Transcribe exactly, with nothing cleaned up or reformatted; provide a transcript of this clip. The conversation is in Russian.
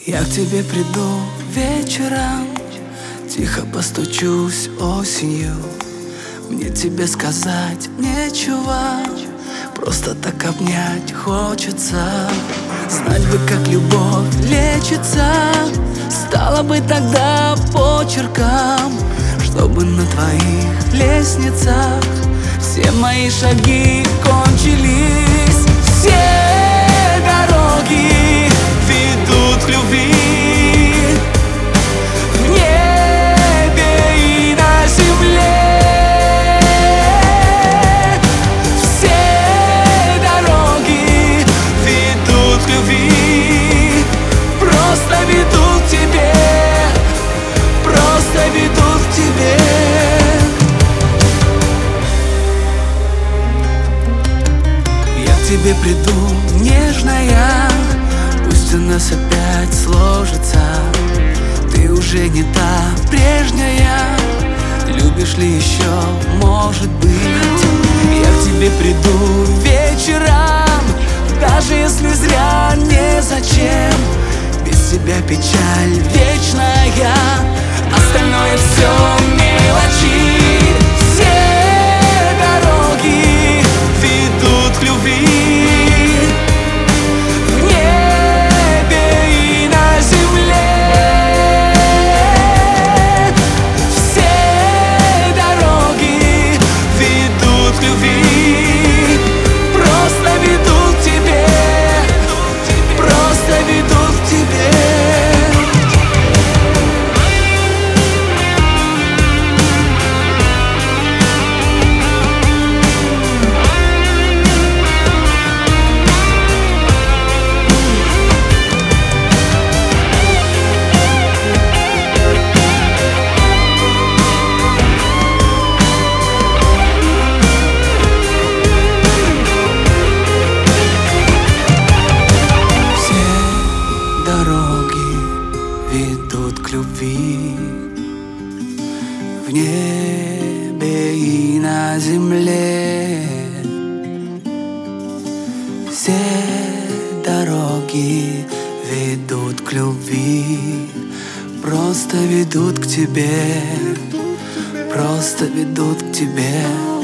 Я к тебе приду вечером, тихо постучусь осенью. Мне тебе сказать нечего, просто так обнять хочется. Знать бы, как любовь лечится, стало бы тогда почерком, чтобы на твоих лестницах все мои шаги кончились. Все дороги ведут к любви, в небе и на земле. Все дороги ведут к любви, просто ведут к тебе, просто ведут к тебе. Я к тебе приду, нежная, пусть у нас опять сложится. Ты уже не та прежняя, любишь ли еще, может быть. Я к тебе приду вечером, даже если зря, незачем. Без тебя печаль вечная, остальное все мелочи. Все дороги ведут к любви, в небе и на земле. Все дороги ведут к любви, просто ведут к тебе, просто ведут к тебе. Ведут к любви, в небе и на земле. Все дороги ведут к любви, просто ведут к тебе, просто ведут к тебе.